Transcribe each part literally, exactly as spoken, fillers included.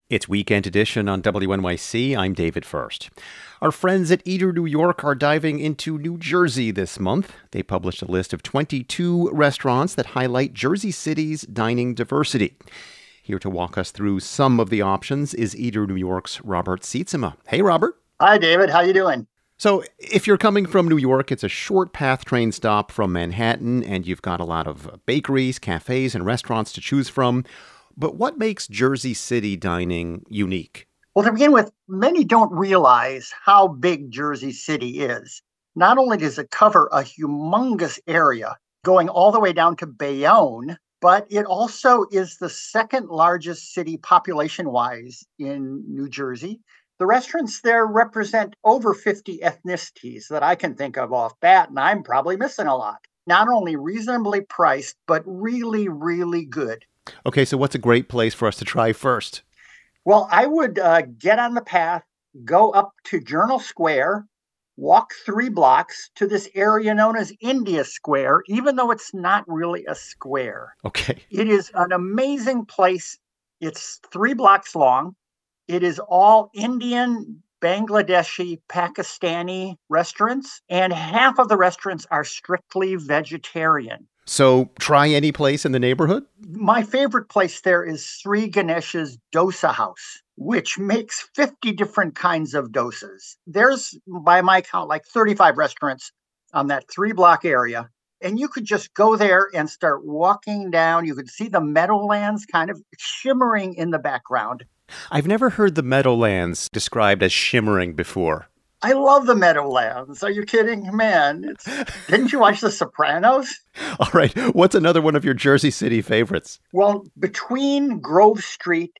It's Weekend Edition on W N Y C. I'm David First. Our friends at Eater New York are diving into New Jersey this month. They published a list of twenty-two restaurants that highlight Jersey City's dining diversity. Here to walk us through some of the options is Eater New York's Robert Sietsema. Hey, Robert. Hi, David. How you doing? So if you're coming from New York, it's a short path train stop from Manhattan, and you've got a lot of bakeries, cafes, and restaurants to choose from. But what makes Jersey City dining unique? Well, to begin with, many don't realize how big Jersey City is. Not only does it cover a humongous area going all the way down to Bayonne, but it also is the second largest city population-wise in New Jersey. The restaurants there represent over fifty ethnicities that I can think of off bat, and I'm probably missing a lot. Not only reasonably priced, but really, really good. Okay, so what's a great place for us to try first? Well, I would uh, get on the path, go up to Journal Square, walk three blocks to this area known as India Square, even though it's not really a square. Okay. It is an amazing place. It's three blocks long. It is all Indian, Bangladeshi, Pakistani restaurants, and half of the restaurants are strictly vegetarian. So try any place in the neighborhood? My favorite place there is Sri Ganesh's Dosa House, which makes fifty different kinds of dosas. There's, by my count, like thirty-five restaurants on that three-block area. And you could just go there and start walking down. You could see the Meadowlands kind of shimmering in the background. I've never heard the Meadowlands described as shimmering before. I love the Meadowlands. Are you kidding? Man, it's... didn't you watch The Sopranos? All right. What's another one of your Jersey City favorites? Well, between Grove Street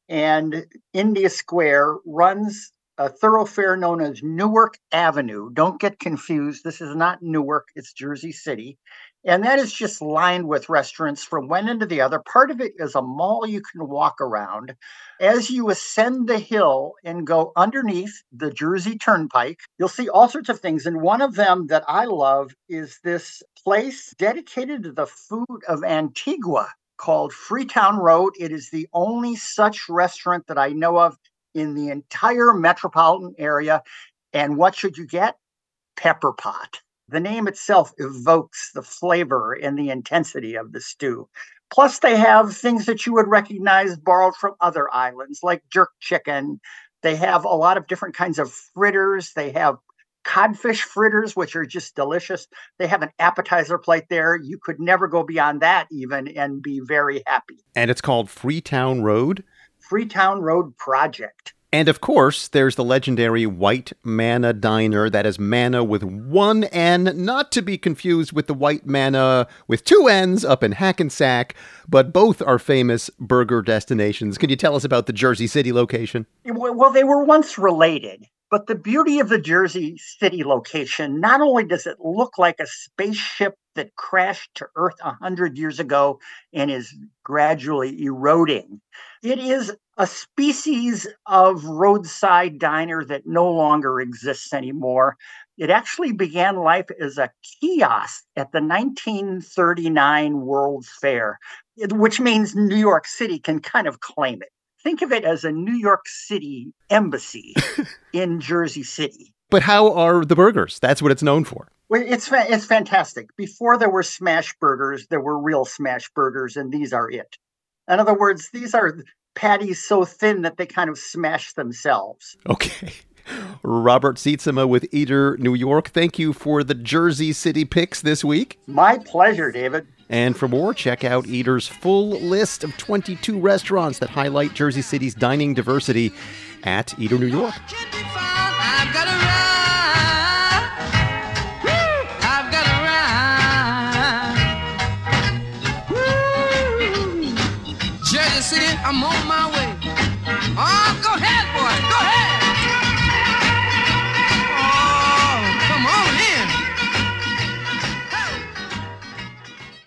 and India Square runs a thoroughfare known as Newark Avenue. Don't get confused. This is not Newark. It's Jersey City. And that is just lined with restaurants from one end to the other. Part of it is a mall you can walk around. As you ascend the hill and go underneath the Jersey Turnpike, you'll see all sorts of things. And one of them that I love is this place dedicated to the food of Antigua called Freetown Road. It is the only such restaurant that I know of in the entire metropolitan area. And what should you get? Pepper pot. The name itself evokes the flavor and the intensity of the stew. Plus, they have things that you would recognize borrowed from other islands, like jerk chicken. They have a lot of different kinds of fritters. They have codfish fritters, which are just delicious. They have an appetizer plate there. You could never go beyond that even and be very happy. And it's called Freetown Road? Freetown Road Project. And of course, there's the legendary White Manna Diner. That is manna with one N, not to be confused with the White Manna with two N's up in Hackensack, but both are famous burger destinations. Can you tell us about the Jersey City location? Well, they were once related, but the beauty of the Jersey City location, not only does it look like a spaceship that crashed to Earth one hundred years ago and is gradually eroding, it is a species of roadside diner that no longer exists anymore. It actually began life as a kiosk at the nineteen thirty-nine World's Fair, which means New York City can kind of claim it. Think of it as a New York City embassy in Jersey City. But how are the burgers? That's what it's known for. Well, it's fa- it's fantastic. Before there were smash burgers, there were real smash burgers, and these are it. In other words, these are patties so thin that they kind of smash themselves. Okay. Robert Sietsema with Eater New York. Thank you for the Jersey City picks this week. My pleasure, David. And for more, check out Eater's full list of twenty-two restaurants that highlight Jersey City's dining diversity at Eater New York.